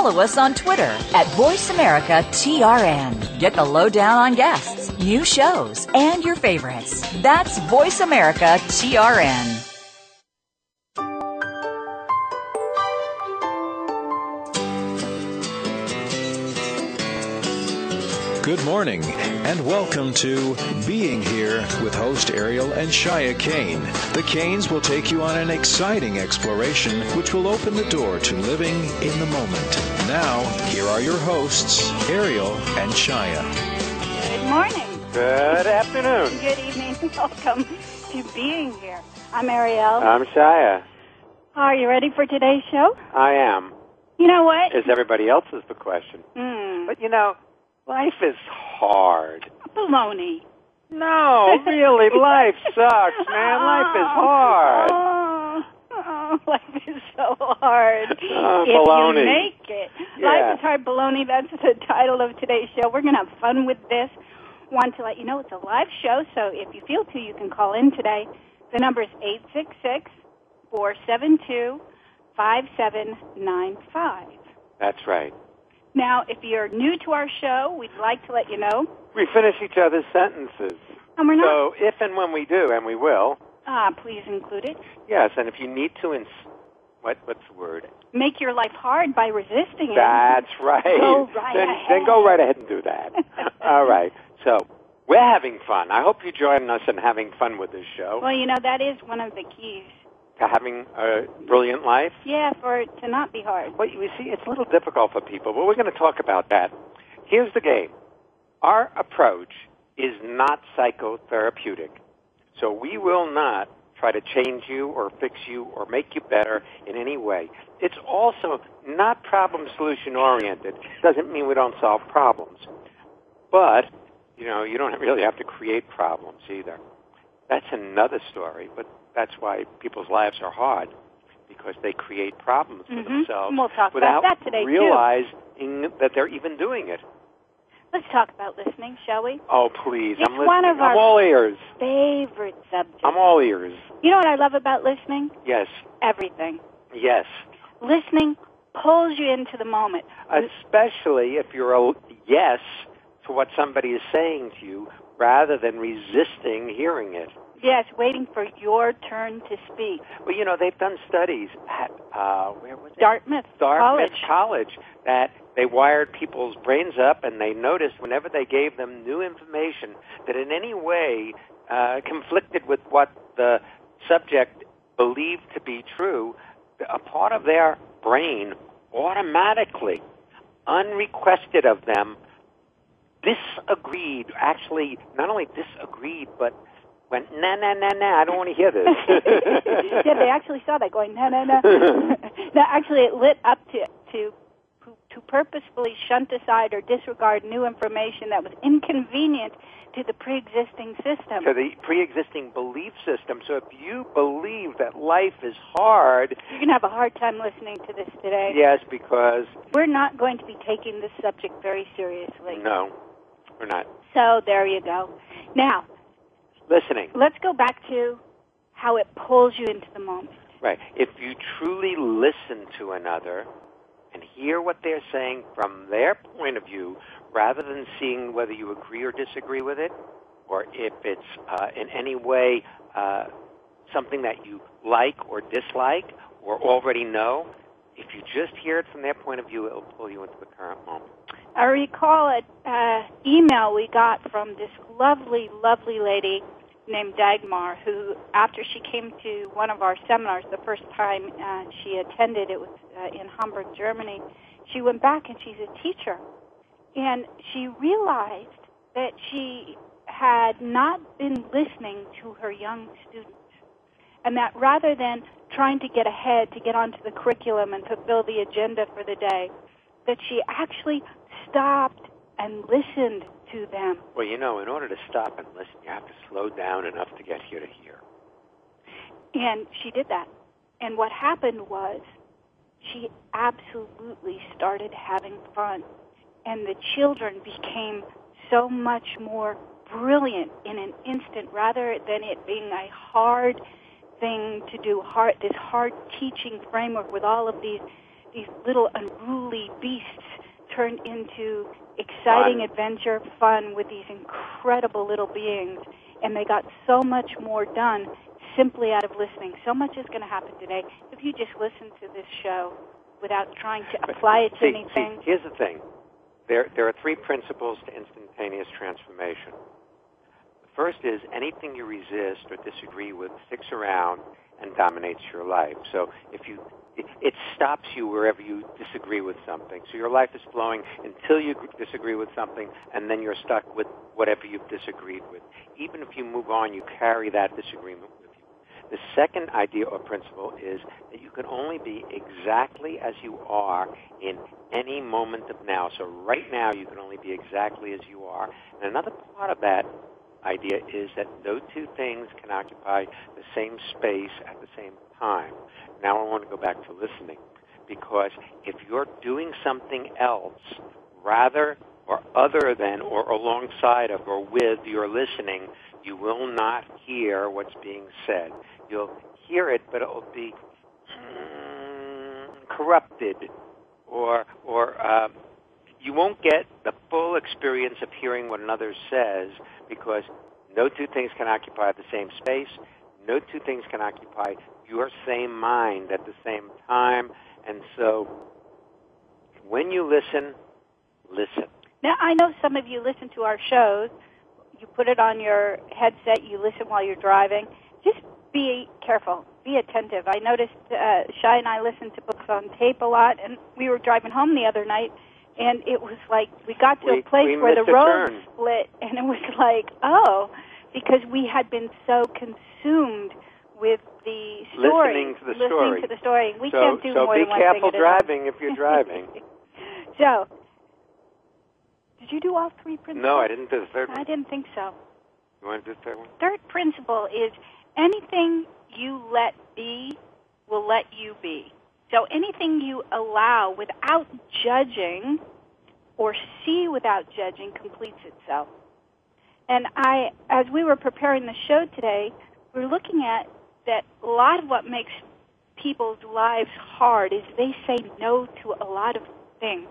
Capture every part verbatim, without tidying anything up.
follow us on Twitter at Voice America T R N. Get the lowdown on guests, new shows, and your favorites. That's Voice America T R N. Good morning, and welcome to Being Here with host Ariel and Shia Kane. The Kanes will take you on an exciting exploration which will open the door to living in the moment. Now, here are your hosts, Ariel and Shia. Good morning. Good afternoon. Good evening. Welcome to Being Here. I'm Ariel. I'm Shia. Are you ready for today's show? I am. You know what? Is everybody else is the question. Mm. But, you know, life is hard. Baloney. No, really, life sucks, man. Life is hard. Oh, oh, life is so hard. Oh, if baloney. you make it. Yeah. Life is hard, baloney. That's the title of today's show. We're going to have fun with this. Want to let you know it's a live show, so if you feel to, you can call in today. The number is eight six six, four seven two, five seven nine five. That's right. Now, if you're new to our show, we'd like to let you know. We finish each other's sentences. And we're not. So if and when we do, and we will. Ah, please include it. Yes, and if you need to, ins- what what's the word? Make your life hard by resisting it. That's right. Go right then, ahead. then go right ahead and do that. All right. So we're having fun. I hope you join us in having fun with this show. Well, you know, that is one of the keys. To having a brilliant life? Yeah, for it to not be hard. Well, you see, it's a little difficult for people, but we're going to talk about that. Here's the game. Our approach is not psychotherapeutic. So we will not try to change you or fix you or make you better in any way. It's also not problem-solution oriented. Doesn't mean we don't solve problems. But, you know, you don't really have to create problems either. That's another story, but that's why people's lives are hard, because they create problems for Mm-hmm. themselves We'll talk without about that today, realizing too. that they're even doing it. Let's talk about listening, shall we? Oh, please. It's I'm listening. one of I'm our all ears. favorite subjects. I'm all ears. You know what I love about listening? Yes. Everything. Yes. Listening pulls you into the moment. Especially if you're a yes to what somebody is saying to you rather than resisting hearing it. Yes, waiting for your turn to speak. Well, you know, they've done studies at, uh, where was it? Dartmouth, Dartmouth College. College, that they wired people's brains up, and they noticed whenever they gave them new information that in any way uh, conflicted with what the subject believed to be true, a part of their brain automatically, unrequested of them, disagreed, actually not only disagreed, but went, nah, nah, nah, nah, I don't want to hear this. Yeah, they actually saw that going, no, no, no. No, actually, it lit up to, to to purposefully shunt aside or disregard new information that was inconvenient to the pre-existing system. To the pre-existing belief system. So if you believe that life is hard... You're going to have a hard time listening to this today. Yes, because... We're not going to be taking this subject very seriously. No, we're not. So there you go. Now... Listening. Let's go back to how it pulls you into the moment. Right. If you truly listen to another and hear what they're saying from their point of view, rather than seeing whether you agree or disagree with it, or if it's uh, in any way uh, something that you like or dislike or already know, if you just hear it from their point of view, it'll pull you into the current moment. I recall an uh, email we got from this lovely, lovely lady named Dagmar, who, after she came to one of our seminars, the first time uh, she attended, it was uh, in Hamburg, Germany, she went back and she's a teacher. And she realized that she had not been listening to her young students. And that rather than trying to get ahead, to get onto the curriculum and fulfill the agenda for the day, that she actually stopped and listened to them. Well, you know, in order to stop and listen, you have to slow down enough to get here to hear. And she did that. And what happened was she absolutely started having fun. And the children became so much more brilliant in an instant, rather than it being a hard thing to do, hard, this hard teaching framework with all of these these little unruly beasts turned into exciting Fun. adventure, fun with these incredible little beings. And they got so much more done simply out of listening. So much is going to happen today if you just listen to this show without trying to apply it to see, anything. See, here's the thing. There, there are three principles to instantaneous transformation. The first is anything you resist or disagree with sticks around and dominates your life. So if you, it, it stops you wherever you disagree with something. So your life is flowing until you disagree with something, and then you're stuck with whatever you've disagreed with. Even if you move on, you carry that disagreement with you. The second idea or principle is that you can only be exactly as you are in any moment of now. So right now, you can only be exactly as you are. And another part of that idea is that no two things can occupy the same space at the same time. Now I want to go back to listening, because if you're doing something else rather or other than or alongside of or with your listening, you will not hear what's being said. You'll hear it, but it will be mm, corrupted, or or uh, you won't get the full experience of hearing what another says, because no two things can occupy the same space. No two things can occupy your same mind at the same time. And so when you listen, listen. Now, I know some of you listen to our shows. You put it on your headset. You listen while you're driving. Just be careful. Be attentive. I noticed uh, Shai and I listened to books on tape a lot, and we were driving home the other night, and it was like we got to we, a place where the road turn. split, and it was like, oh, because we had been so consumed with the story. Listening to the listening story. to the story. We so, can't do so more be than one thing careful at a driving time. if you're driving. So, did you do all three principles? No, I didn't do the third one. I didn't think so. You want to do the third one? Third principle is anything you let be will let you be. So anything you allow without judging or see without judging completes itself. And I, as we were preparing the show today, we were looking at that a lot of what makes people's lives hard is they say no to a lot of things.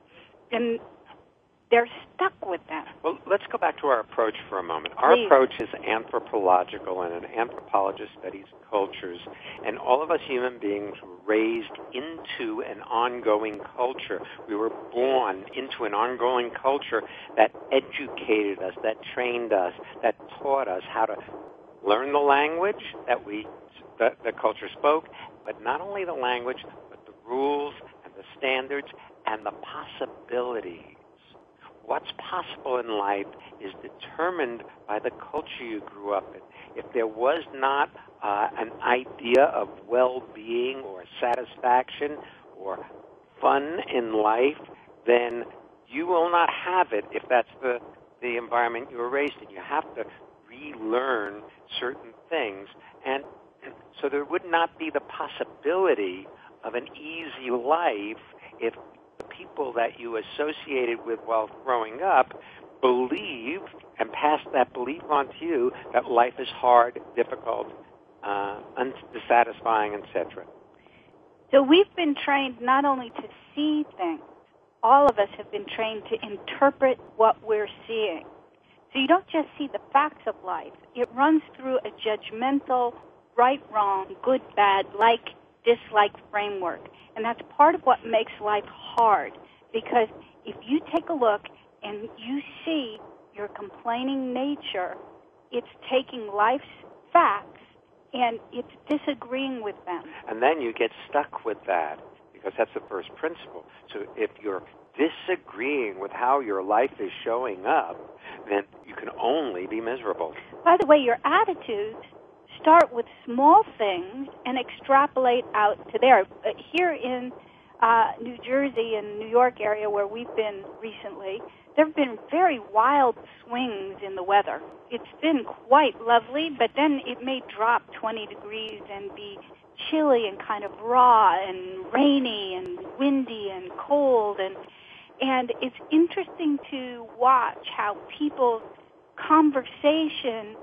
And they're stuck with them. Well, let's go back to our approach for a moment. Please. Our approach is anthropological, and an anthropologist studies cultures. And all of us human beings were raised into an ongoing culture. We were born into an ongoing culture that educated us, that trained us, that taught us how to learn the language that we that the culture spoke, but not only the language, but the rules and the standards and the possibilities. What's possible in life is determined by the culture you grew up in. If there was not uh, an idea of well-being or satisfaction or fun in life, then you will not have it if that's the, the environment you were raised in. You have to relearn certain things. And so there would not be the possibility of an easy life if the people that you associated with while growing up believed and passed that belief on to you that life is hard, difficult, uh, unsatisfying, et cetera. So we've been trained not only to see things, all of us have been trained to interpret what we're seeing. So you don't just see the facts of life. It runs through a judgmental, right, wrong, good, bad, like, dislike framework. And that's part of what makes life hard, because if you take a look and you see your complaining nature, it's taking life's facts and it's disagreeing with them. And then you get stuck with that, because that's the first principle. So if you're disagreeing with how your life is showing up, then you can only be miserable. By the way, your attitudes start with small things and extrapolate out to there. Here in uh, New Jersey and New York area where we've been recently, there have been very wild swings in the weather. It's been quite lovely, but then it may drop twenty degrees and be chilly and kind of raw and rainy and windy and cold. And, and it's interesting to watch how people's conversation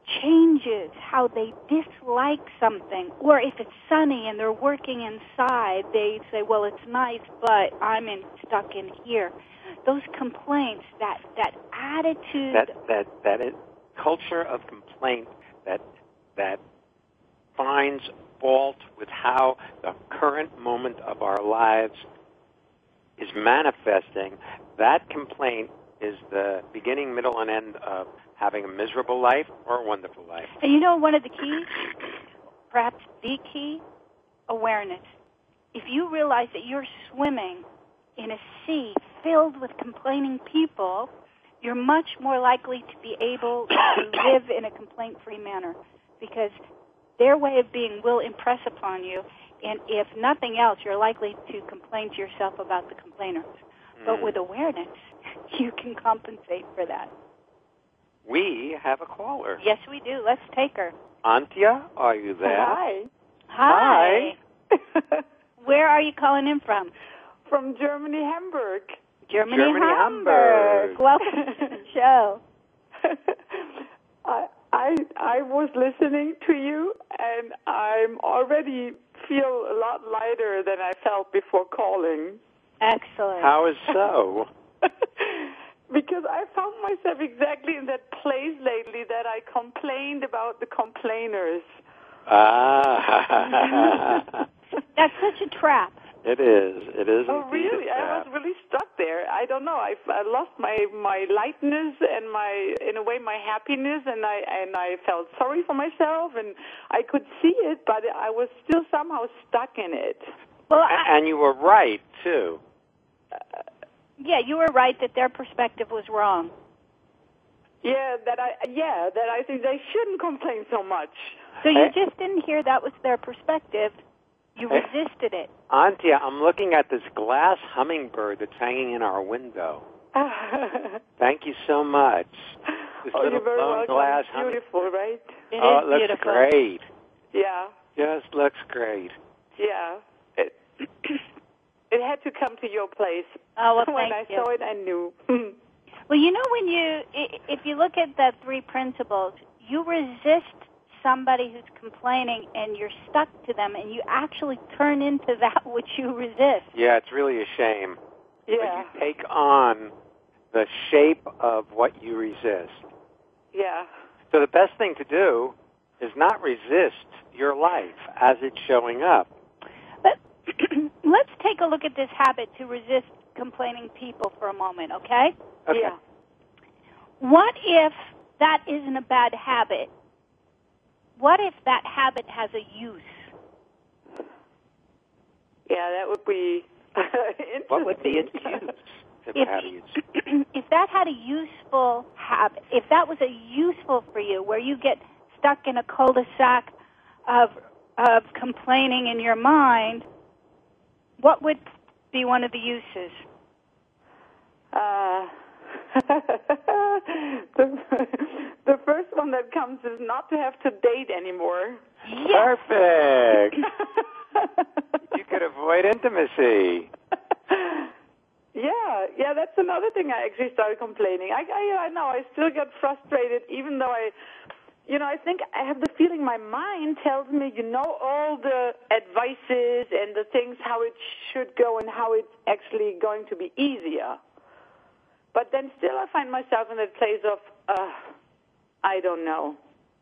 changes how they dislike something. Or if it's sunny and they're working inside, they say, well, it's nice, but I'm in, stuck in here. Those complaints, that, that attitude. That, that, that is culture of complaint that, that finds fault with how the current moment of our lives is manifesting. That complaint is the beginning, middle, and end of having a miserable life or a wonderful life. And you know one of the keys, perhaps the key, awareness. If you realize that you're swimming in a sea filled with complaining people, you're much more likely to be able to live in a complaint-free manner, because their way of being will impress upon you, and if nothing else, you're likely to complain to yourself about the complainers. Mm. But with awareness, you can compensate for that. We have a caller. Yes, we do. Let's take her. Antia, are you there? Hi. Hi. Hi. Where are you calling in from? From Germany, Hamburg. Germany, Germany Hamburg. Hamburg. Welcome to the show. I, I I was listening to you, and I'm already feel a lot lighter than I felt before calling. Excellent. How is so? Because I found myself exactly in that place lately that I complained about the complainers. Ah. That's such a trap. It is. It is. Oh, really? I was really stuck there. I don't know. I, I lost my, my lightness and my, in a way, my happiness, and I and I felt sorry for myself, and I could see it, but I was still somehow stuck in it. Well, I, and you were right too. Uh, yeah, you were right that their perspective was wrong. Yeah, that I yeah that I think they shouldn't complain so much. So you just didn't hear that was their perspective. You Hey. resisted it. Antia, I'm looking at this glass hummingbird that's hanging in our window. Thank you so much. This Oh, little you're very blown welcome. glass It's beautiful, right? It oh, is it looks beautiful. great. Yeah, Just looks great. yeah. It, it had to come to your place. Oh, well, When thank I you. saw it, I knew. Well, you know, when you, i- if you look at the three principles, you resist somebody who's complaining and you're stuck to them, and you actually turn into that which you resist. Yeah, it's really a shame. Yeah. But you take on the shape of what you resist. Yeah. So the best thing to do is not resist your life as it's showing up. But let's take a look at this habit to resist complaining people for a moment, okay? Okay. Yeah. What if that isn't a bad habit? What if that habit has a use? Yeah, that would be interesting. What would be its use? If, If, how do you- if that had a useful habit, if that was a useful for you, where you get stuck in a cul-de-sac of of complaining in your mind, what would be one of the uses? Uh, the, the first one that comes is not to have to date anymore. Perfect. You could avoid intimacy. Yeah, yeah, that's another thing I actually started complaining. I, I, I know, I still get frustrated, even though I, you know, I think I have the feeling my mind tells me, you know, all the advices and the things, how it should go and how it's actually going to be easier. But then still I find myself in that place of, uh, I don't know.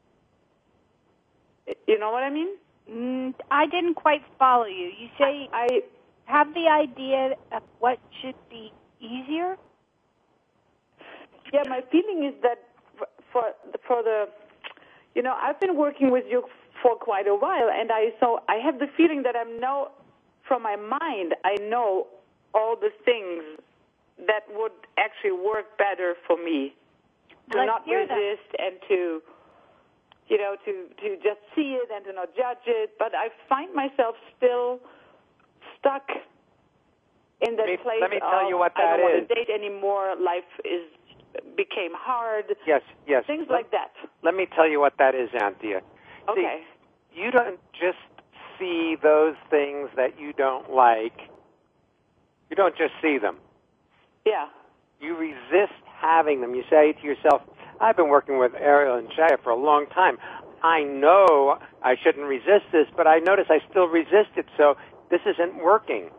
You know what I mean? Mm, I didn't quite follow you. You say I have the idea of what should be easier? Yeah, my feeling is that for for the, you know, I've been working with you for quite a while, and I so I have the feeling that I'm now, from my mind, I know all the things that would actually work better for me. To Let's not hear them. resist and to, you know, to, to just see it and to not judge it. But I find myself still stuck in that Let me- place let me tell of you what I that don't is. want to date anymore. Life is became hard. Yes, yes. Things let, like that. Let me tell you what that is, Anthea. Okay. See, you don't just see those things that you don't like. You don't just see them. Yeah. You resist having them. You say to yourself, I've been working with Ariel and Shia for a long time. I know I shouldn't resist this, but I notice I still resist it, so this isn't working.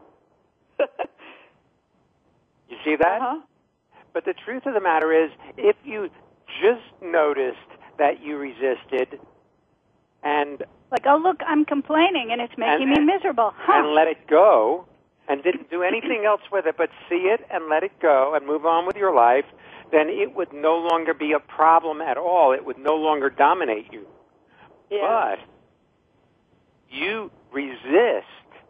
You see that? Uh-huh. But the truth of the matter is, if you just noticed that you resisted and... Like, oh, look, I'm complaining, and it's making and, me miserable. Huh. And let it go, and didn't do anything else with it, but see it and let it go and move on with your life, then it would no longer be a problem at all. It would no longer dominate you. Yeah. But you resist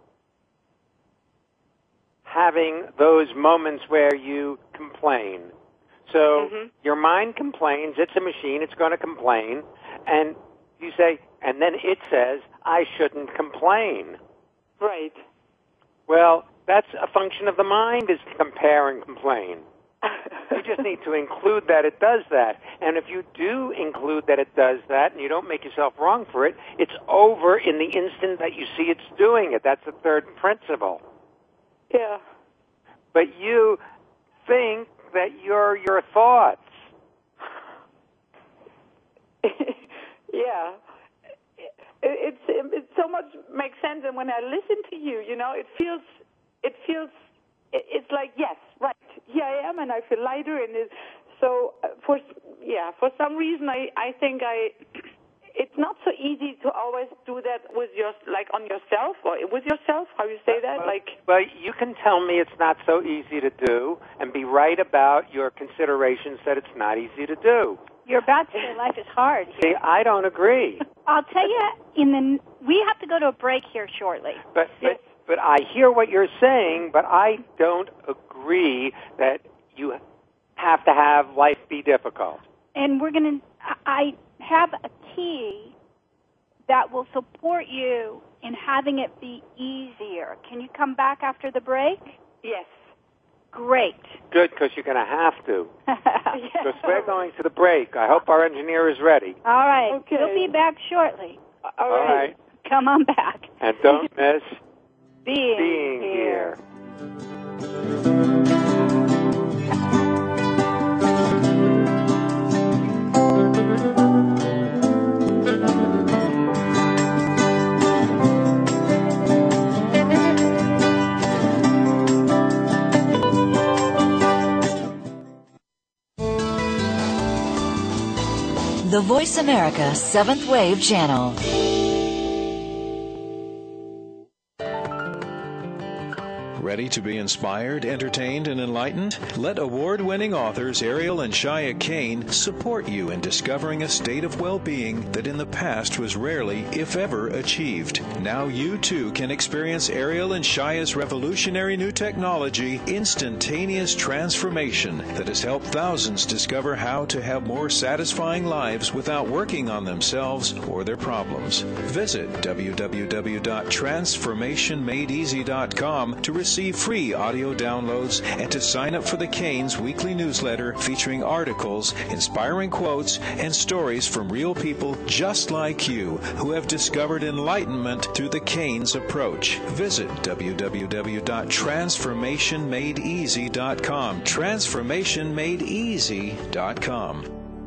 having those moments where you complain. So mm-hmm. your mind complains. It's a machine. It's going to complain. And you say, and then it says, I shouldn't complain. Right. Well, that's a function of the mind, is to compare and complain. You just need to include that it does that. And if you do include that it does that and you don't make yourself wrong for it, it's over in the instant that you see it's doing it. That's the third principle. Yeah. But you think that you're your thoughts. Yeah. It, it's it so much makes sense, and when I listen to you, you know, it feels it feels it, it's like, yes, right, here I am, and I feel lighter, and it, so uh, for yeah, for some reason I I think I. It's not so easy to always do that with your, like, on yourself, or with yourself, how you say that? Well, like. Well, you can tell me it's not so easy to do and be right about your considerations that it's not easy to do. You're about to say life is hard. See, I don't agree. I'll tell you, in the we have to go to a break here shortly. But, but, but I hear what you're saying, but I don't agree that you have to have life be difficult. And we're going to, I have a key that will support you in having it be easier. Can you come back after the break? Yes. Great. Good, because you're going to have to. Yeah. Because we're going to the break. I hope our engineer is ready. All right. Okay. We'll be back shortly. All All right. right. Come on back. And don't miss Being, being here. The Voice America Seventh Wave Channel. Ready to be inspired, entertained, and enlightened? Let award-winning authors Ariel and Shia Kane support you in discovering a state of well-being that in the past was rarely, if ever, achieved. Now you, too, can experience Ariel and Shia's revolutionary new technology, Instantaneous Transformation, that has helped thousands discover how to have more satisfying lives without working on themselves or their problems. Visit w w w dot transformation made easy dot com to receive free audio downloads and to sign up for the Canes weekly newsletter featuring articles, inspiring quotes, and stories from real people just like you who have discovered enlightenment through the Canes approach. Visit w w w dot transformation made easy dot com. transformation made easy dot com.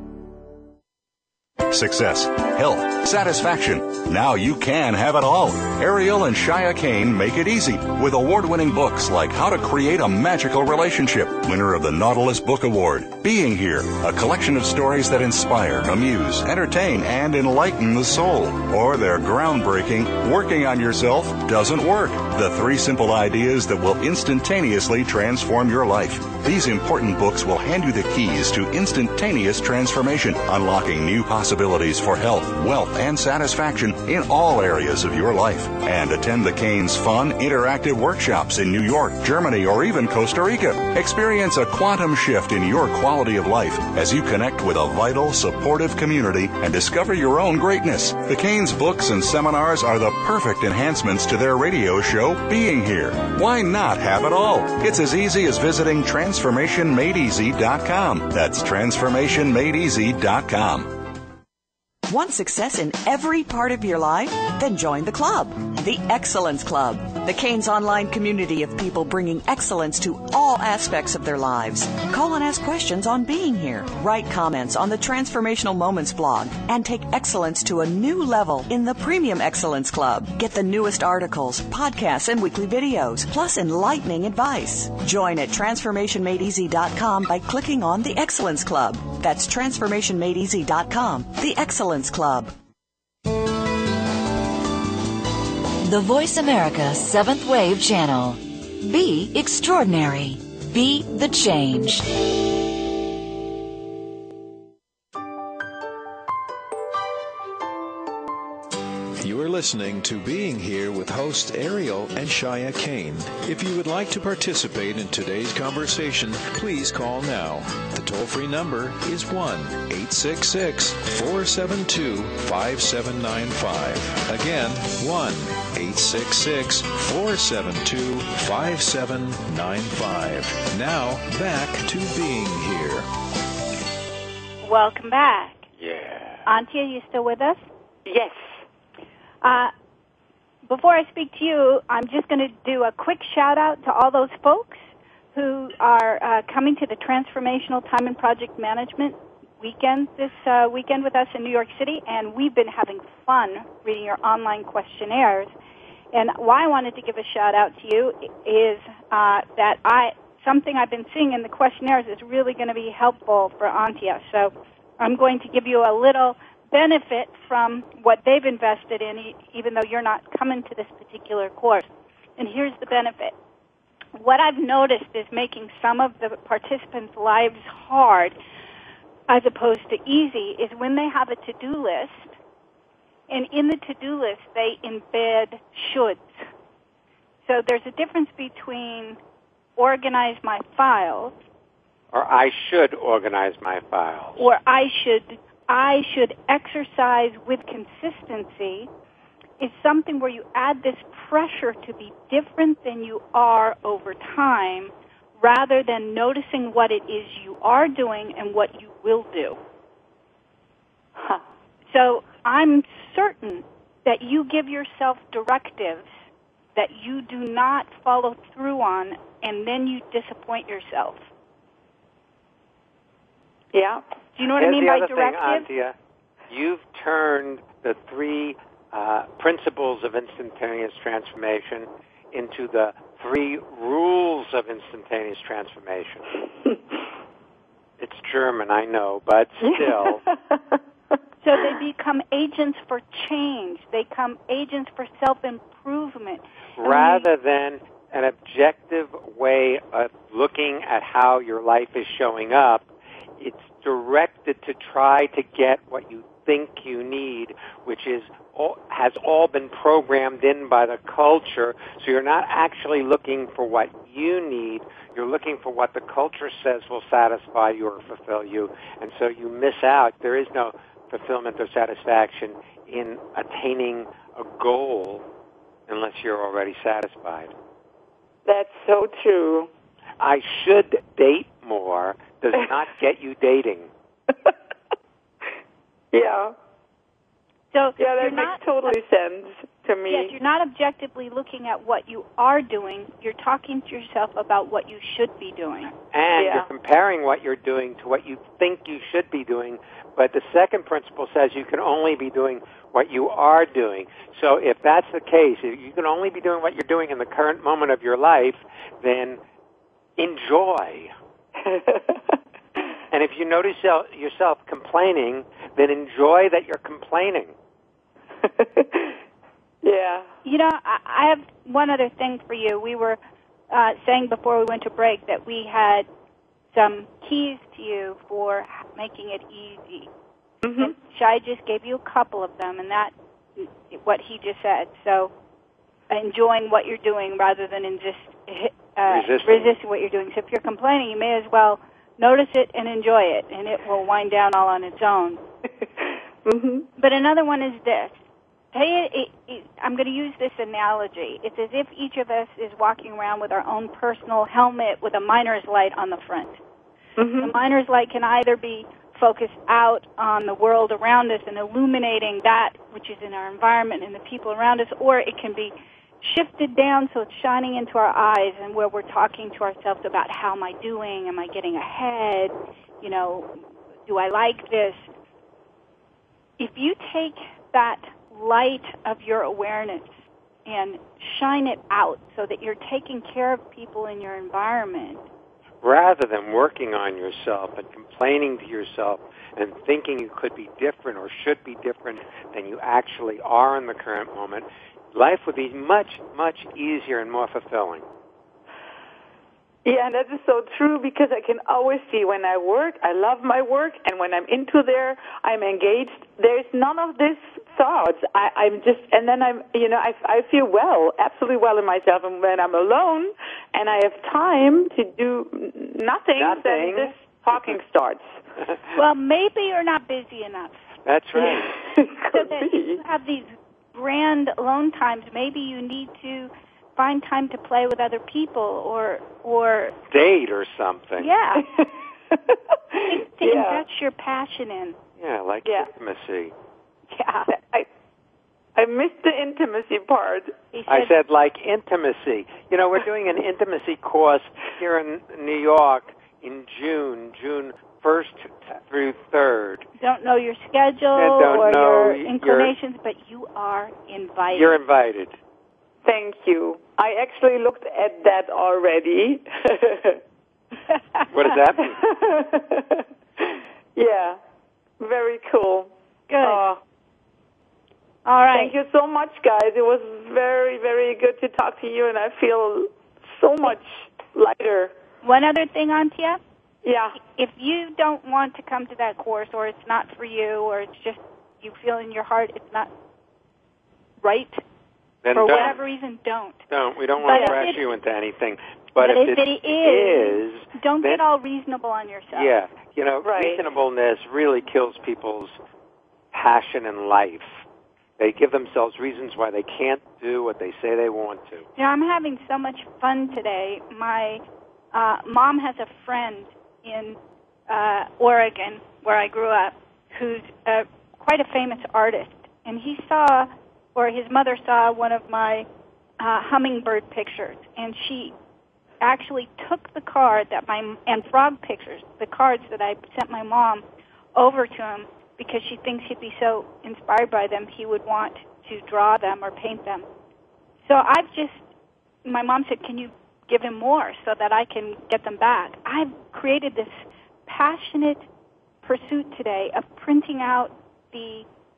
Success, health, satisfaction. Now you can have it all. Ariel and Shia Kane make it easy with award-winning books like How to Create a Magical Relationship, winner of the Nautilus Book Award, Being Here, a collection of stories that inspire, amuse, entertain, and enlighten the soul, or their groundbreaking Working on Yourself Doesn't Work, the three simple ideas that will instantaneously transform your life. These important books will hand you the keys to instantaneous transformation, unlocking new possibilities for health, wealth, and satisfaction in all areas of your life. And attend the Canes' fun, interactive workshops in New York, Germany, or even Costa Rica. Experience a quantum shift in your quality of life as you connect with a vital, supportive community and discover your own greatness. The Canes' books and seminars are the perfect enhancements to their radio show, Being Here. Why not have it all? It's as easy as visiting transformation made easy dot com. That's transformation made easy dot com. Want success in every part of your life? Then join the club, the Excellence Club. The Canes Online community of people bringing excellence to all aspects of their lives. Call and ask questions on Being Here. Write comments on the Transformational Moments blog and take excellence to a new level in the Premium Excellence Club. Get the newest articles, podcasts, and weekly videos, plus enlightening advice. Join at transformation made easy dot com by clicking on the Excellence Club. That's transformation made easy dot com, the Excellence Club. The Voice America Seventh Wave Channel. Be extraordinary. Be the change. You are listening to Being Here with hosts Ariel and Shia Kane. If you would like to participate in today's conversation, please call now. The toll-free number is one eight six six, four seven two, five seven nine five. Again, one eight six six, four seven two, five seven nine five. Now, back to Being Here. Welcome back. Yeah. Auntie, are you still with us? Yes. Uh, before I speak to you, I'm just going to do a quick shout-out to all those folks who are uh, coming to the Transformational Time and Project Management weekend this uh, weekend with us in New York City, and we've been having fun reading your online questionnaires. And why I wanted to give a shout-out to you is uh, that I something I've been seeing in the questionnaires is really going to be helpful for Antia. So I'm going to give you a little benefit from what they've invested in, even though you're not coming to this particular course. And here's the benefit. What I've noticed is making some of the participants' lives hard as opposed to easy is when they have a to-do list, and in the to-do list they embed shoulds. So there's a difference between organize my files, Or I should organize my files. or I should I should exercise with consistency, is something where you add this pressure to be different than you are over time, rather than noticing what it is you are doing and what you will do. Huh. So I'm certain that you give yourself directives that you do not follow through on, and then you disappoint yourself. Yeah. Do you know what Here's I mean the by other directive? thing, Antia. You've turned the three uh, principles of instantaneous transformation into the three rules of instantaneous transformation. It's German, I know, but still. So they become agents for change. They become agents for self-improvement. Rather than an objective way of looking at how your life is showing up, it's directed to try to get what you think you need, which is all, has all been programmed in by the culture. So you're not actually looking for what you need. You're looking for what the culture says will satisfy you or fulfill you. And so you miss out. There is no fulfillment or satisfaction in attaining a goal unless you're already satisfied. That's so true. I should date more does not get you dating. Yeah. So Yeah, that you're makes not, totally sense to me. Yes, you're not objectively looking at what you are doing. You're talking to yourself about what you should be doing. And Yeah. you're comparing what you're doing to what you think you should be doing. But the second principle says you can only be doing what you are doing. So if that's the case, if you can only be doing what you're doing in the current moment of your life, then enjoy. And if you notice yourself complaining, then enjoy that you're complaining. Yeah. You know, I, I have one other thing for you. We were uh, saying before we went to break that we had some keys to you for making it easy. Mm-hmm. And Shai just gave you a couple of them, and that what he just said. So enjoying what you're doing rather than insist, uh, resisting. resisting what you're doing. So if you're complaining, you may as well notice it and enjoy it, and it will wind down all on its own. Mm-hmm. But another one is this. Hey, it, it, I'm going to use this analogy. It's as if each of us is walking around with our own personal helmet with a miner's light on the front. Mm-hmm. The miner's light can either be focused out on the world around us and illuminating that which is in our environment and the people around us, or it can be shifted down so it's shining into our eyes, and where we're talking to ourselves about how am I doing, am I getting ahead, you know, do I like this? If you take that light of your awareness and shine it out so that you're taking care of people in your environment, rather than working on yourself and complaining to yourself and thinking you could be different or should be different than you actually are in the current moment, life would be much, much easier and more fulfilling. Yeah, and that is so true, because I can always see when I work, I love my work, and when I'm into there, I'm engaged. There's none of this thoughts. I, I'm just, and then I'm, you know, I, I feel well, absolutely well in myself. And when I'm alone and I have time to do nothing, Nothing. then this talking starts. well, maybe you're not busy enough. That's right. Could So that be. you have these grand alone times. Maybe you need to find time to play with other people, or or Date or something. yeah, to Yeah. invest your passion in. Yeah, like Yeah. intimacy. Yeah, I, I missed the intimacy part. he said, I said like intimacy. You know, we're doing an intimacy course here in New York in June, June first through third. don't know your schedule And don't or know your your- inclinations, but you are invited. You're invited. Thank you. I actually looked at that already. What does that mean? Yeah, very cool. Good. Uh, All right. Thank you so much, guys. It was very, very good to talk to you, and I feel so much lighter. One other thing, Antia. Yeah. If you don't want to come to that course, or it's not for you, or it's just you feel in your heart it's not right, Then for don't. whatever reason, don't. Don't. We don't want But to if rush it- you into anything. But, But if, if it it is, is, Don't then, get all reasonable on yourself. yeah, you know, Right. reasonableness really kills people's passion in life. They give themselves reasons why they can't do what they say they want to. You know, I'm having so much fun today. My uh, mom has a friend in uh, Oregon, where I grew up, who's uh, quite a famous artist. And he saw, or his mother saw, one of my uh, hummingbird pictures. And she actually took the card that my, and frog pictures, the cards that I sent my mom, over to him, because she thinks he'd be so inspired by them, he would want to draw them or paint them. So I've just, my mom said, can you give him more so that I can get them back? I've created this passionate pursuit today of printing out the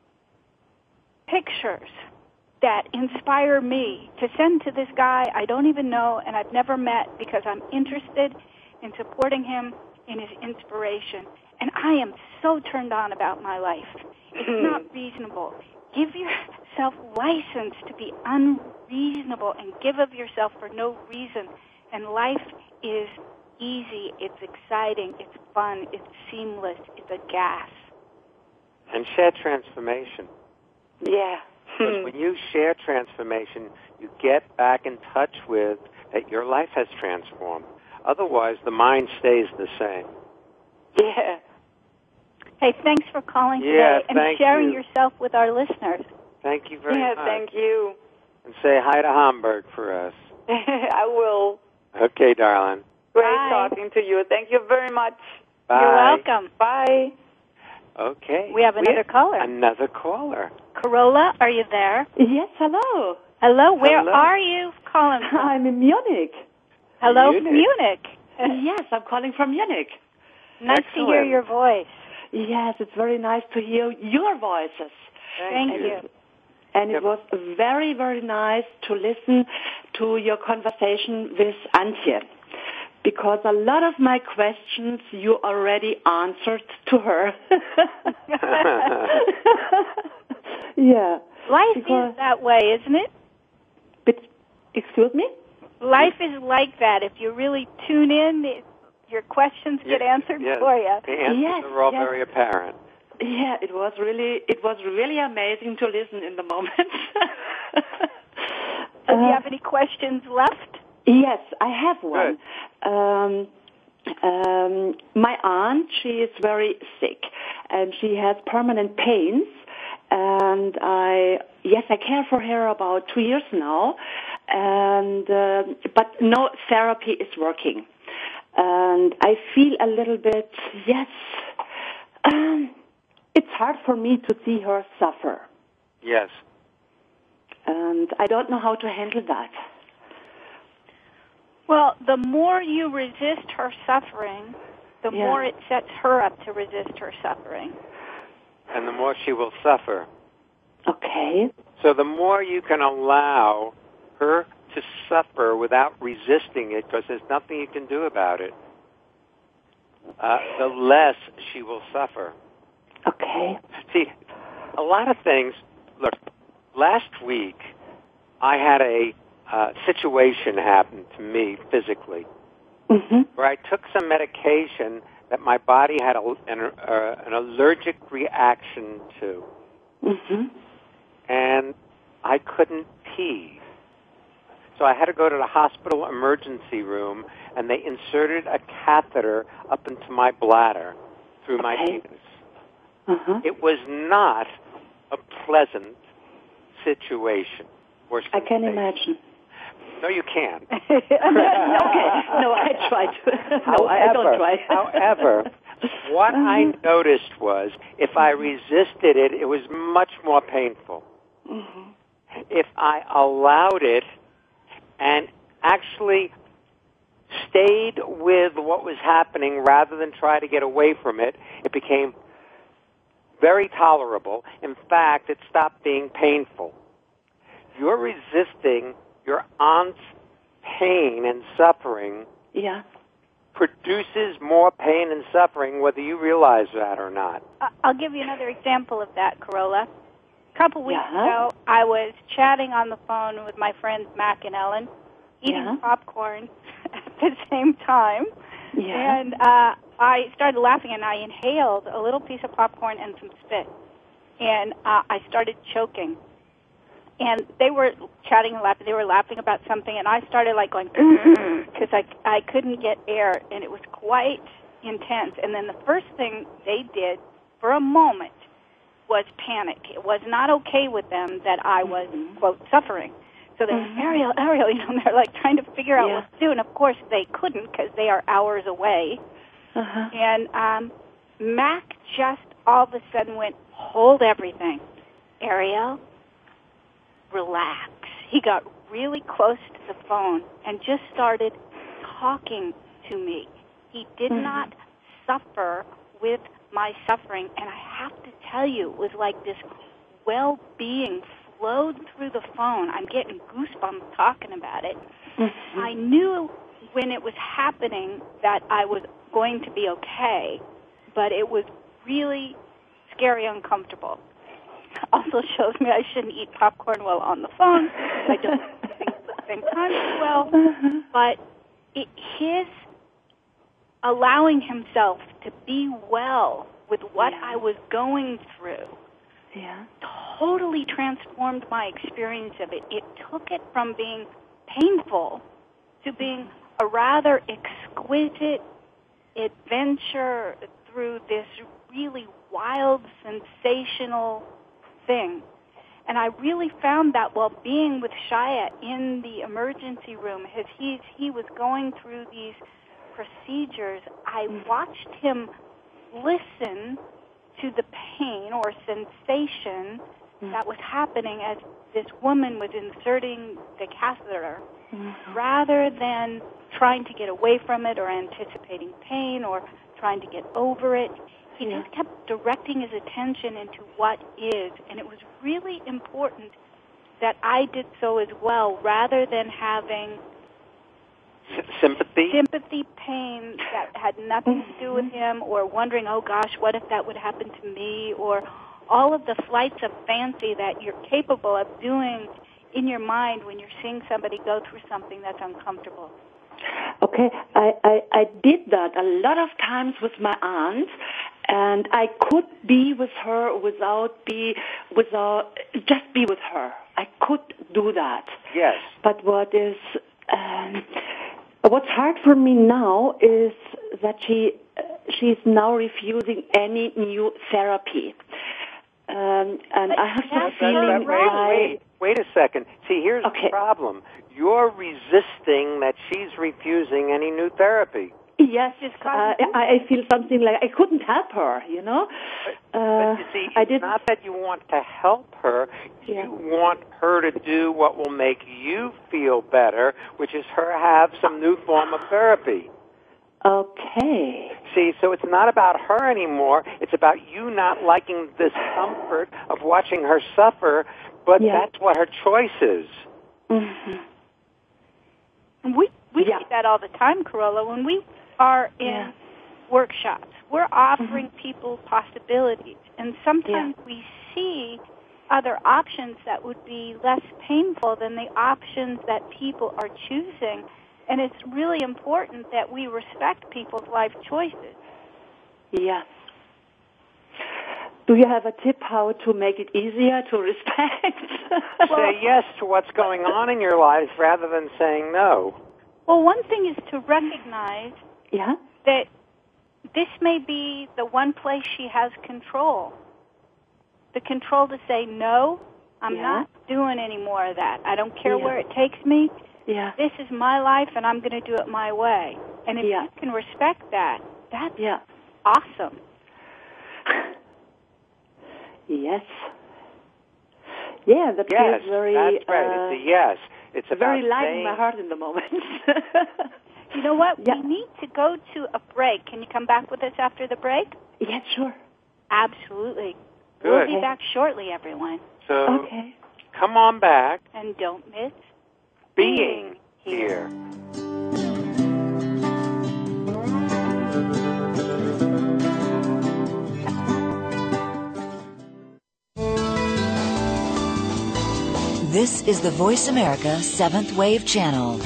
pictures that inspire me to send to this guy I don't even know and I've never met, because I'm interested in supporting him in his inspiration. And I am so turned on about my life. It's not reasonable. Give yourself license to be unreasonable and give of yourself for no reason. And life is easy, it's exciting, it's fun, it's seamless, it's a gas. And share transformation. Yeah. Because when you share transformation, you get back in touch with that your life has transformed. Otherwise, the mind stays the same. Yeah. Hey, thanks for calling Yeah, today and thank sharing you. yourself with our listeners. Thank you very Yeah, much. thank you. And say hi to Hamburg for us. I will. Okay, darling. Great Bye. talking to you. Thank you very much. Bye. You're welcome. Bye. Okay. We have another caller. Another caller. Corolla, are you there? Yes, hello. Hello, where Hello. are you calling from? I'm in Munich. Hello, Munich. Munich. Yes, I'm calling from Munich. Nice to hear Excellent. your voice. Yes, it's very nice to hear your voices. Thank and you. It, and Yep. it was very, very nice to listen to your conversation with Antje, because a lot of my questions you already answered to her. Yeah. Life Because- is that way, isn't it? But, excuse me? Life is like that. If you really tune in, it, your questions get Yeah, answered yes. for you. The answers Yes, are all yes. very apparent. Yeah, it was really, it was really amazing to listen in the moment. Do you Uh, have any questions left? Yes, I have one. Um, um, my aunt, she is very sick, and she has permanent pains. And I, yes, I care for her about two years now. and uh, but no therapy is working. And I feel a little bit, yes, um, it's hard for me to see her suffer. Yes. And I don't know how to handle that. Well, the more you resist her suffering, the Yeah. more it sets her up to resist her suffering. And the more she will suffer. Okay. So the more you can allow her to suffer without resisting it, because there's nothing you can do about it, uh, the less she will suffer. Okay. See, a lot of things, look, last week I had a uh, situation happen to me physically Mm-hmm. where I took some medication that my body had a, an, uh, an allergic reaction to, Mm-hmm. and I couldn't pee. So I had to go to the hospital emergency room, and they inserted a catheter up into my bladder through my Okay. penis. Uh-huh. It was not a pleasant situation. Or I can sensation. imagine. No, you can't. Okay. No, I tried. No, I don't try. However, what I noticed was if I resisted it, it was much more painful. Mm-hmm. If I allowed it and actually stayed with what was happening rather than try to get away from it, it became very tolerable. In fact, it stopped being painful. You're resisting your aunt's pain and suffering Yeah. produces more pain and suffering whether you realize that or not. I- I'll give you another example of that, Carola. A couple weeks Yeah. ago, I was chatting on the phone with my friends Mac and Ellen, eating Yeah. popcorn at the same time. Yeah. And uh, I started laughing, and I inhaled a little piece of popcorn and some spit. And uh, I started choking. And they were chatting and laughing. They were laughing about something, and I started like going because I I couldn't get air, and it was quite intense. And then the first thing they did for a moment was panic. It was not okay with them that I was quote suffering. So they were Ariel, Ariel, you know, and they're like trying to figure out Yeah. what to do. And of course they couldn't because they are hours away. Uh-huh. And um, Mac just all of a sudden went, hold everything, Ariel. Relax. He got really close to the phone and just started talking to me. He did Mhm. not suffer with my suffering, and I have to tell you, it was like this well-being flowed through the phone. I'm getting goosebumps talking about it. Mhm. I knew when it was happening that I was going to be okay, but it was really scary, uncomfortable. Also shows me I shouldn't eat popcorn while on the phone. I don't think at the same time as well. Uh-huh. But it, his allowing himself to be well with what Yeah. I was going through Yeah. totally transformed my experience of it. It took it from being painful to being a rather exquisite adventure through this really wild, sensational thing. And I really found that while being with Shia in the emergency room, as he, he was going through these procedures, I watched him listen to the pain or sensation Mm. that was happening as this woman was inserting the catheter, Mhm. rather than trying to get away from it or anticipating pain or trying to get over it. He Yeah. just kept directing his attention into what is, and it was really important that I did so as well, rather than having S- sympathy? sympathy pain that had nothing to do with him, or wondering, oh gosh, what if that would happen to me, or all of the flights of fancy that you're capable of doing in your mind when you're seeing somebody go through something that's uncomfortable. Okay, I, I, I did that a lot of times with my aunt, and I could be with her without be without just be with her. I could do that. Yes. But what is um, what's hard for me now is that she uh, she's now refusing any new therapy, um, and But I have the that's feeling her right. I Wait a second. See, here's Okay. the problem. You're resisting that she's refusing any new therapy. Yes, uh, I, I feel something like I couldn't help her, you know. But, uh, but you see, I it's did not that you want to help her. Yeah. You want her to do what will make you feel better, which is her have some new form of therapy. Okay. See, so it's not about her anymore. It's about you not liking the discomfort of watching her suffer, but Yeah. that's what her choice is. Mm-hmm. We we Yeah. see that all the time, Carola. When we are in Yeah. workshops, we're offering people possibilities, and sometimes we see other options that would be less painful than the options that people are choosing. And it's really important that we respect people's life choices. Yeah. Do you have a tip how to make it easier to respect? Say yes to what's going on in your life rather than saying no. Well, one thing is to recognize Yeah. that this may be the one place she has control. The control to say, no, I'm Yeah. not doing any more of that. I don't care Yeah. where it takes me. Yeah. This is my life, and I'm going to do it my way. And if Yeah. you can respect that, that's Yeah. awesome. Yes. Yeah, that Yes, feels very. that's right. Uh, It's a yes. It's about very light saying, in my heart in the moment. You know what? Yeah. We need to go to a break. Can you come back with us after the break? Yeah, sure. Absolutely. Good. We'll be back shortly, everyone. So Okay. come on back. And don't miss Being here. This is the Voice America Seventh Wave Channel.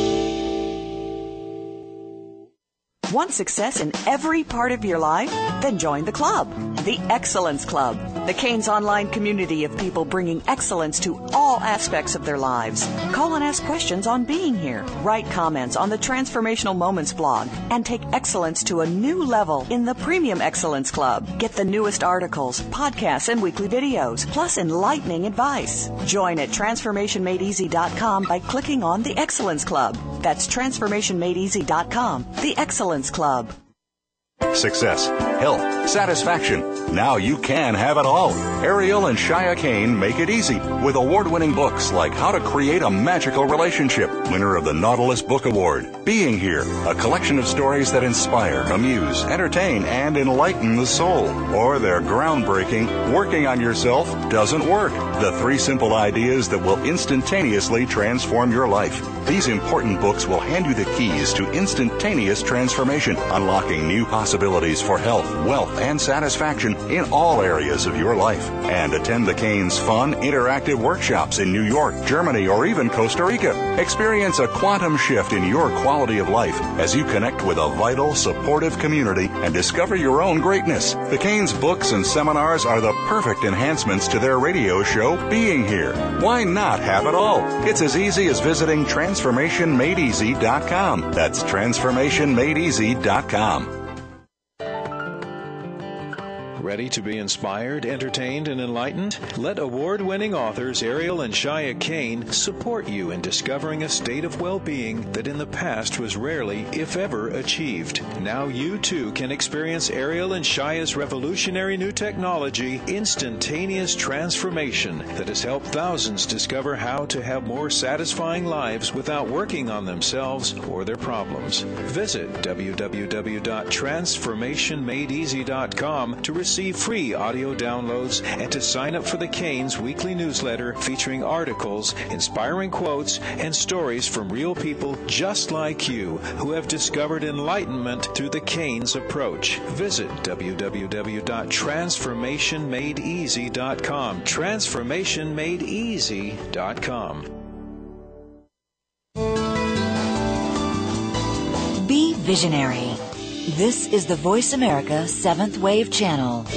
Want success in every part of your life? Then join the club, the Excellence Club, the Canes online community of people bringing excellence to all aspects of their lives. Call and ask questions on being here. Write comments on the Transformational Moments blog and take excellence to a new level in the Premium Excellence Club. Get the newest articles, podcasts, and weekly videos, plus enlightening advice. Join at transformation made easy dot com by clicking on the Excellence Club. That's transformation made easy dot com, the Excellence Club. Success, health, satisfaction. Now you can have it all. Ariel and Shia Kane make it easy with award-winning books like How to Create a Magical Relationship, winner of the Nautilus Book Award. Being Here, a collection of stories that inspire, amuse, entertain, and enlighten the soul. Or their groundbreaking Working on Yourself Doesn't Work, the three simple ideas that will instantaneously transform your life. These important books will hand you the keys to instantaneous transformation, unlocking new possibilities for health, wealth, and satisfaction in all areas of your life. And attend the Canes' fun, interactive workshops in New York, Germany, or even Costa Rica. Experience a quantum shift in your quality of life as you connect with a vital, supportive community and discover your own greatness. The Canes' books and seminars are the perfect enhancements to their radio show, Being Here. Why not have it all? It's as easy as visiting transformation made easy dot com. That's transformation made easy dot com. Ready to be inspired, entertained, and enlightened? Let award-winning authors Ariel and Shia Kane support you in discovering a state of well-being that in the past was rarely, if ever, achieved. Now you too can experience Ariel and Shia's revolutionary new technology, Instantaneous Transformation, that has helped thousands discover how to have more satisfying lives without working on themselves or their problems. Visit w w w dot transformation made easy dot com to receive free audio downloads and to sign up for the Canes weekly newsletter featuring articles, inspiring quotes, and stories from real people just like you who have discovered enlightenment through the Canes approach. Visit w w w dot transformation made easy dot com. transformation made easy dot com. Be visionary. This is the Voice America Seventh Wave Channel.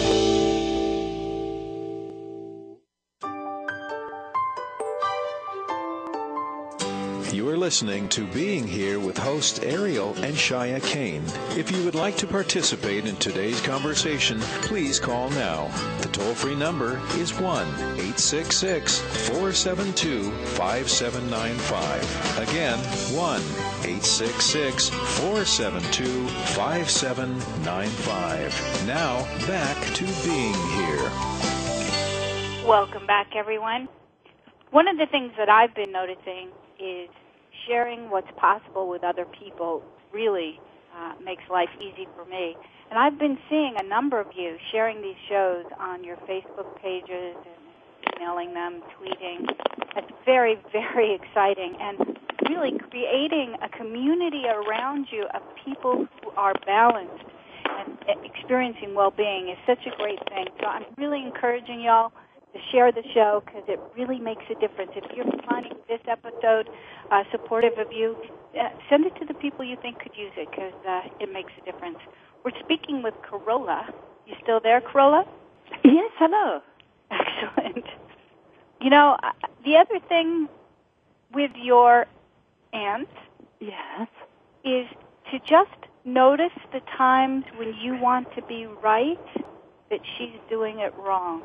You are listening to Being Here with hosts Ariel and Shia Kane. If you would like to participate in today's conversation, please call now. The toll-free number is one eight six six, four seven two, five seven nine five. Again, one eight six six, four seven two, five seven nine five. Now, back to Being Here. Welcome back, everyone. One of the things that I've been noticing is sharing what's possible with other people really uh, makes life easy for me. And I've been seeing a number of you sharing these shows on your Facebook pages and emailing them, tweeting. It's very, very exciting. And really creating a community around you of people who are balanced and experiencing well-being is such a great thing. So I'm really encouraging y'all to share the show because it really makes a difference. If you're finding this episode uh, supportive of you, uh, send it to the people you think could use it because uh, it makes a difference. We're speaking with Carola. You still there, Carola? Yes, hello. Excellent. You know, uh, the other thing with your aunt yes. is to just notice the times when you want to be right that she's doing it wrong.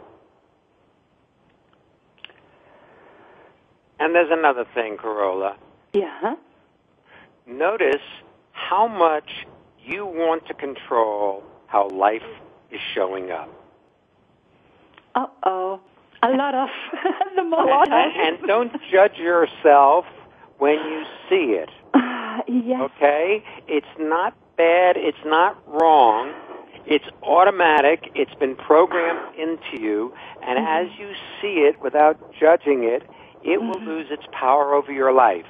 And there's another thing, Carola. Yeah. Notice how much you want to control how life is showing up. Uh-oh. A lot of the most. And don't judge yourself when you see it. Uh, yes. Okay? It's not bad. It's not wrong. It's automatic. It's been programmed into you. And mm-hmm. as you see it without judging it, it mm-hmm. will lose its power over your life.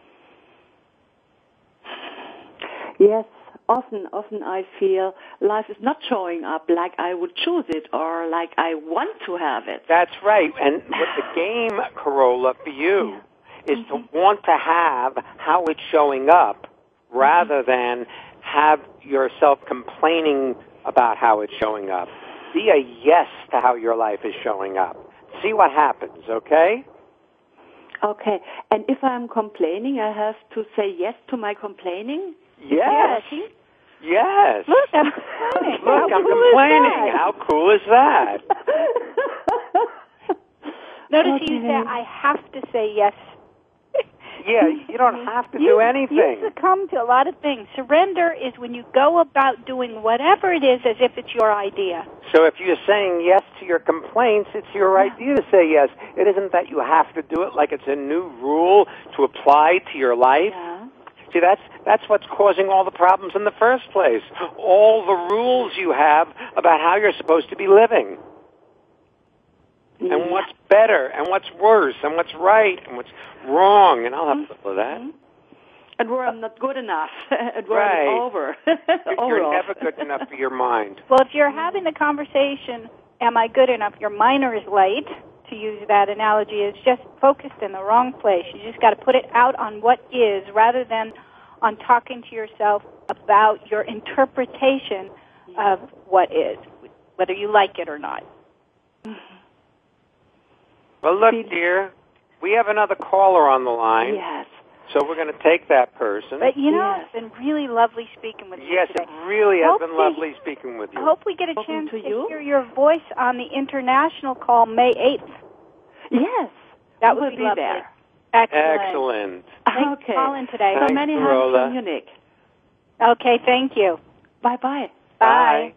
Yes. Often, often I feel life is not showing up like I would choose it or like I want to have it. That's right. And what the game, Carola, for you yeah. is mm-hmm. to want to have how it's showing up rather mm-hmm. than have yourself complaining about how it's showing up. Be a yes to how your life is showing up. See what happens, okay? Okay. And if I'm complaining, I have to say yes to my complaining? Yes. Yeah, yes. Look, I'm complaining. Look, How I'm cool complaining. How cool is that? Notice okay. you say, I have to say yes. Yeah, you don't have to you, do anything. You succumb to a lot of things. Surrender is when you go about doing whatever it is as if it's your idea. So if you're saying yes to your complaints, it's your yeah. idea to say yes. It isn't that you have to do it like it's a new rule to apply to your life. Yeah. See, that's that's what's causing all the problems in the first place. All the rules you have about how you're supposed to be living. Yeah. And what's better, and what's worse, and what's right, and what's wrong, and I'll have to follow that. Mm-hmm. And where I'm not good enough, and where right. I'm over. You're over never good enough for your mind. Well, if you're having the conversation, am I good enough, your minor is late, to use that analogy, is just focused in the wrong place. You just got to put it out on what is rather than on talking to yourself about your interpretation yeah. of what is, whether you like it or not. Well, look, dear, we have another caller on the line. Yes. So we're going to take that person. But, you know, yes. it's been really lovely speaking with you yes, today. it really has hope been we, lovely speaking with you. I hope we get a Welcome chance to, to you. hear your voice on the international call May eighth. Yes. That we would will be, be lovely. there. Excellent. Excellent. Thanks okay. for calling today. So Thanks, many Carola. hugs from Munich. Okay, thank you. Bye-bye. Bye.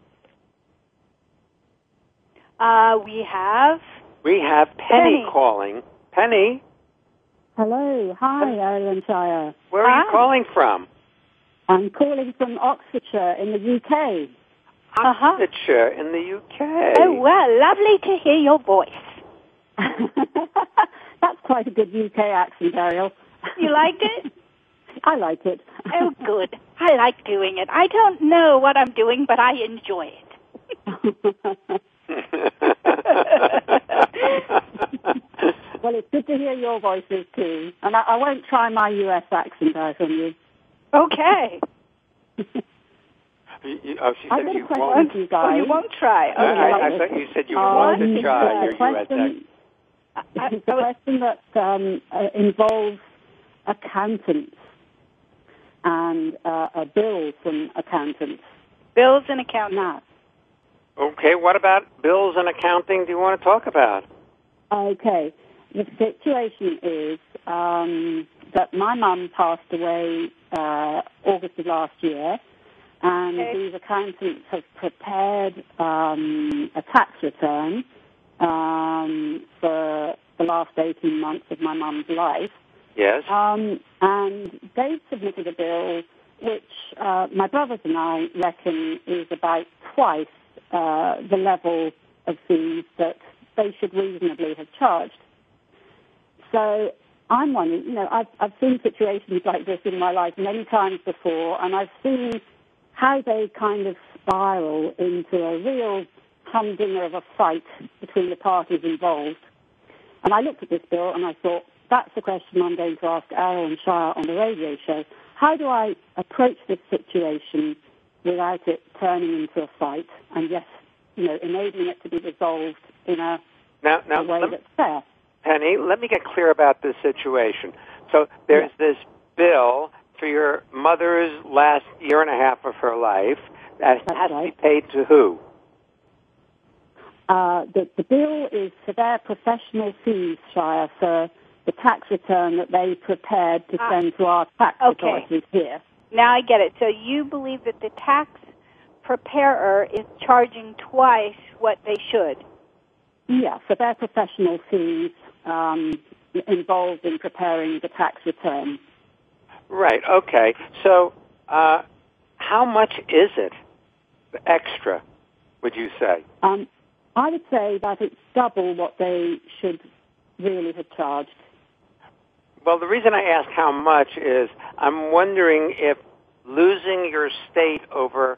Uh, we have... We have Penny, Penny. calling. Penny, Hello. Hi, Ariel and Shia. where are you Hi. calling from? I'm calling from Oxfordshire in the U K. Uh-huh. Oxfordshire in the U K. Oh, well, lovely to hear your voice. That's quite a good U K accent, Ariel. You liked it? I like it. Oh, good. I like doing it. I don't know what I'm doing, but I enjoy it. Well, it's good to hear your voices, too. And I, I won't try my U S accent out on you. Okay. You- you- oh, she I've said got a you question won't. for you guys. Oh, you won't try. I, Okay. I, I thought you said you Um, wanted to try it's your a U S accent. question, It's a question that um, uh, involves accountants and uh, a bill from accountants. Bills and accountants. Now, Okay, what about bills and accounting do you want to talk about? okay, the situation is um, that my mum passed away uh, August of last year, and Okay. these accountants have prepared um, a tax return um, for the last eighteen months of my mum's life. Yes. Um, and they've submitted a bill which uh, my brothers and I reckon is about twice uh, the level of fees that they should reasonably have charged. So I'm wondering, you know, I've, I've seen situations like this in my life many times before, and I've seen how they kind of spiral into a real humdinger of a fight between the parties involved. And I looked at this bill and I thought, that's the question I'm going to ask Ariel and Shire on the radio show. How do I approach this situation without it turning into a fight and, yes, you know, enabling it to be resolved in a, now, now, a way let, that's fair? Penny, let me get clear about this situation. So there's Yeah. this bill for your mother's last year and a half of her life that That's has right. to be paid to who? Uh, the, the bill is for their professional fees, Shire, for the tax return that they prepared to Ah. send to our tax Okay. authorities here. Now I get it. So you believe that the tax preparer is charging twice what they should. Yeah, for their professional fees um, involved in preparing the tax return. Right, okay. So uh, how much is it extra, would you say? Um, I would say that it's double what they should really have charged. Well, the reason I ask how much is I'm wondering if losing your state over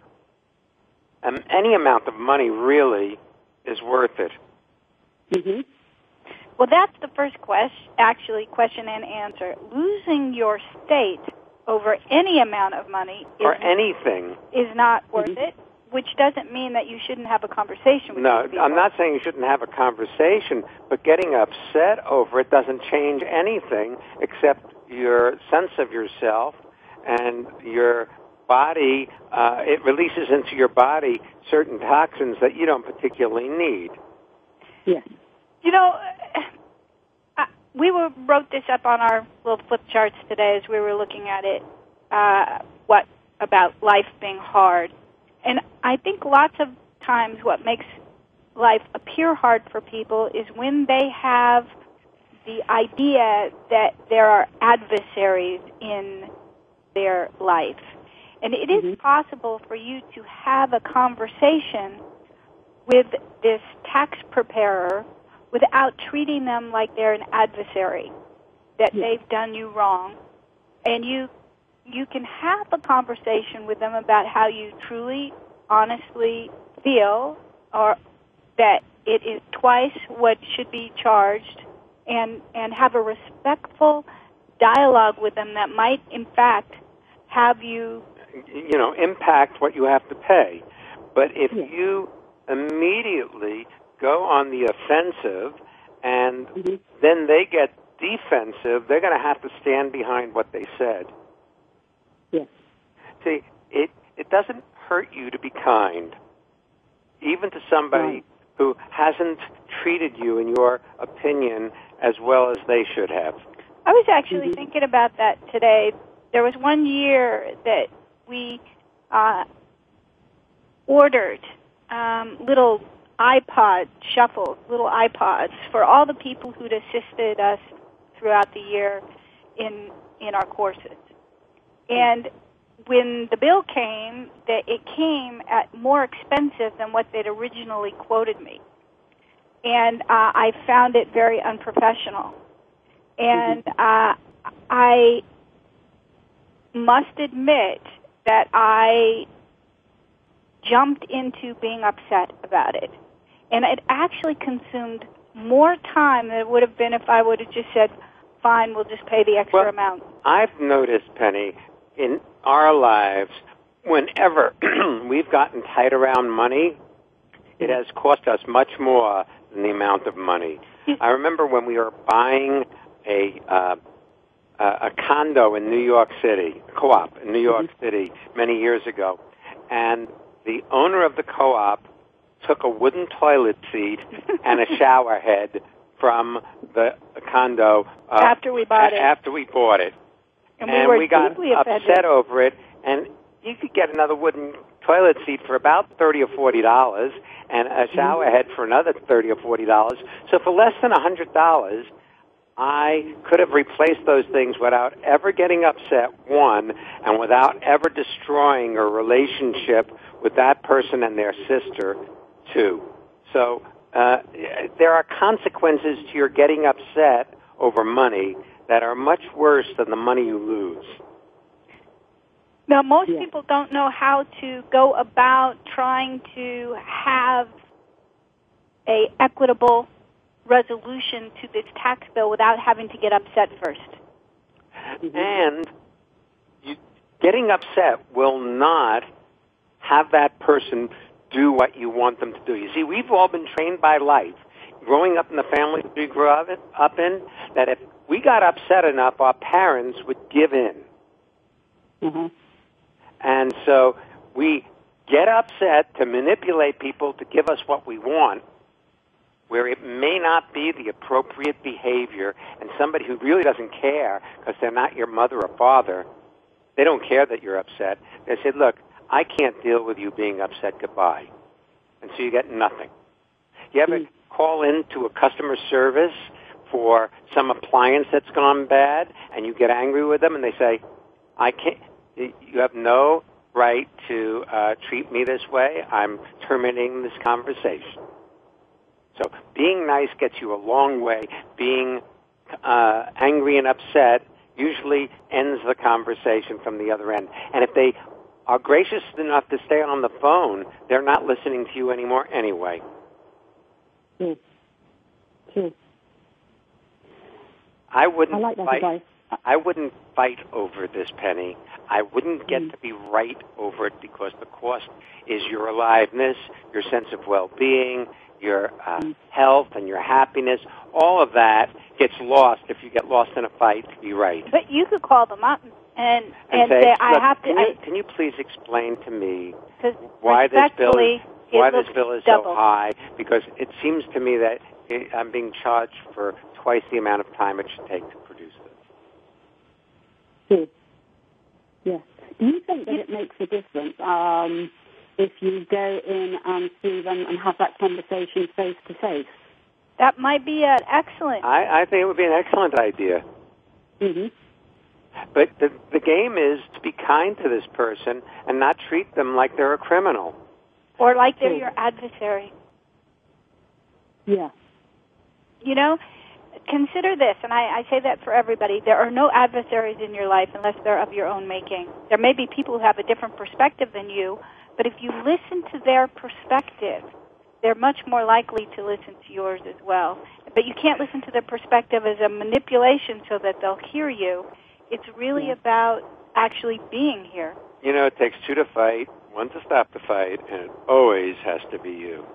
um, any amount of money really is worth it. Mm-hmm. Well, that's the first question, actually, question and answer. Losing your state over any amount of money is, Or anything. is not worth Mhm. it, which doesn't mean that you shouldn't have a conversation with No, these people. I'm not saying you shouldn't have a conversation, but getting upset over it doesn't change anything except your sense of yourself and your body. Uh, it releases into your body certain toxins that you don't particularly need. Yes. You know, uh, we were, wrote this up on our little flip charts today as we were looking at it, uh, what about life being hard. And I think lots of times what makes life appear hard for people is when they have the idea that there are adversaries in their life. And it is Mhm. possible for you to have a conversation with this tax preparer without treating them like they're an adversary, that Yeah. they've done you wrong. And you you can have a conversation with them about how you truly, honestly feel, or that it is twice what should be charged, and, and have a respectful dialogue with them that might, in fact, have you... You know, impact what you have to pay. But if Yeah. you immediately go on the offensive and Mhm. then they get defensive, they're going to have to stand behind what they said. Yes. See, it, it doesn't hurt you to be kind, even to somebody Right. who hasn't treated you, in your opinion, as well as they should have. I was actually Mhm. thinking about that today. There was one year that we uh, ordered um, little iPod shuffles, little iPods for all the people who'd assisted us throughout the year in in our courses. And when the bill came, that it came at more expensive than what they'd originally quoted me. And uh, I found it very unprofessional. And uh, I must admit that I jumped into being upset about it. And it actually consumed more time than it would have been if I would have just said, fine, we'll just pay the extra Well, amount. I've noticed, Penny, in our lives, whenever we've gotten tight around money, it has cost us much more than the amount of money. I remember when we were buying a uh, uh, a condo in New York City, a co-op in New York mm-hmm. City many years ago, and the owner of the co-op took a wooden toilet seat and a shower head from the condo uh, after we bought it. After we bought it, and, and we, were we got upset offended. over it. And you could get another wooden toilet seat for about thirty or forty dollars, and a shower head for another thirty or forty dollars. So for less than a hundred dollars, I could have replaced those things without ever getting upset, one, and without ever destroying a relationship with that person and their sister, two. So uh, there are consequences to your getting upset over money that are much worse than the money you lose. Now, most yeah. people don't know how to go about trying to have a equitable resolution to this tax bill without having to get upset first. Mm-hmm. And you, getting upset will not have that person do what you want them to do. You see, we've all been trained by life, growing up in the family we grew up in, that if we got upset enough, our parents would give in. Mm-hmm. And so we get upset to manipulate people to give us what we want, where it may not be the appropriate behavior, and somebody who really doesn't care because they're not your mother or father, they don't care that you're upset. They say, look, I can't deal with you being upset, goodbye. And so you get nothing. You ever mm. call in to a customer service for some appliance that's gone bad, and you get angry with them, and they say, I can't, you have no right to uh, treat me this way. I'm terminating this conversation. So being nice gets you a long way. Being uh, angry and upset usually ends the conversation from the other end. And if they are gracious enough to stay on the phone, they're not listening to you anymore anyway. Mm. True. I wouldn't I like that fight. advice. I wouldn't fight over this, Penny. I wouldn't get mm. to be right over it because the cost is your aliveness, your sense of well-being, your uh, mm. health, and your happiness. All of that gets lost if you get lost in a fight to be right. But you could call them up and, and, and say, say, I have to... Can you, I, can you please explain to me why this bill is, why this looks bill is double. so high? Because it seems to me that it, I'm being charged for twice the amount of time it should take to produce this. True. Yeah. Do you think that it makes a difference um, if you go in and see them and have that conversation face to face? That might be an excellent. I, I think it would be an excellent idea. Mm-hmm. But the, the game is to be kind to this person and not treat them like they're a criminal. Or like they're your adversary. Yeah. You know, consider this, and I, I say that for everybody. There are no adversaries in your life unless they're of your own making. There may be people who have a different perspective than you, but if you listen to their perspective, they're much more likely to listen to yours as well. But you can't listen to their perspective as a manipulation so that they'll hear you. It's really yeah. about actually being here. You know, it takes two to fight, one to stop the fight, and it always has to be you.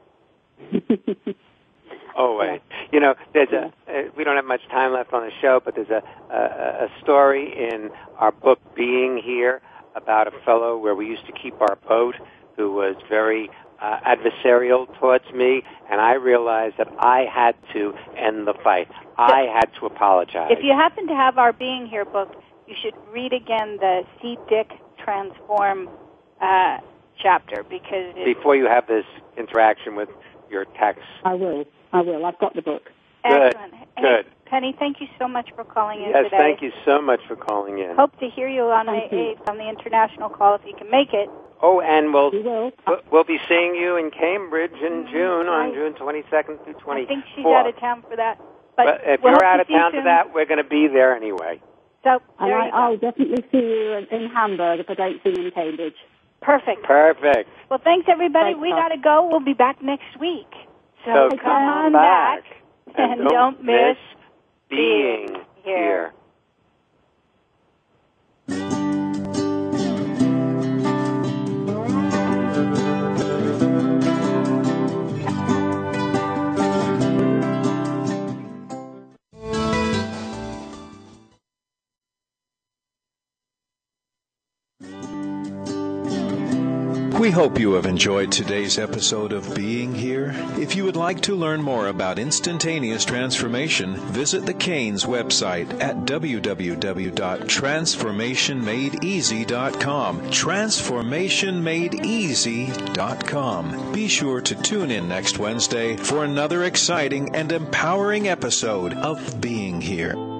Always. You know, there's a, uh, we don't have much time left on the show, but there's a, a, a story in our book, Being Here, about a fellow where we used to keep our boat who was very uh, adversarial towards me, and I realized that I had to end the fight. I had to apologize. If you happen to have our Being Here book, you should read again the See Dick Transform uh, chapter, because it's before you have this interaction with your tax. I will. I will. I've got the book. Excellent. Good. Good. Hey, Penny, thank you so much for calling in yes, today. Yes, thank you so much for calling in. Hope to hear you on thank the you. eighth on the international call if you can make it. Oh, and we'll we will. we'll be seeing you in Cambridge in June on June twenty-second through twenty-fourth. I think she's out of town for that. But, but if we'll you're out to of town for that, we're going to be there anyway. So and there I, you go. I'll definitely see you in Hamburg if I don't see you in Cambridge. Perfect. Perfect. Well, thanks, everybody. Thanks, we Tom. got to go. We'll be back next week. So, So come on back. back. And, And don't miss being here. here. We hope you have enjoyed today's episode of Being Here. If you would like to learn more about instantaneous transformation, visit the Canes website at w w w dot transformation made easy dot com. transformation made easy dot com. Be sure to tune in next Wednesday for another exciting and empowering episode of Being Here.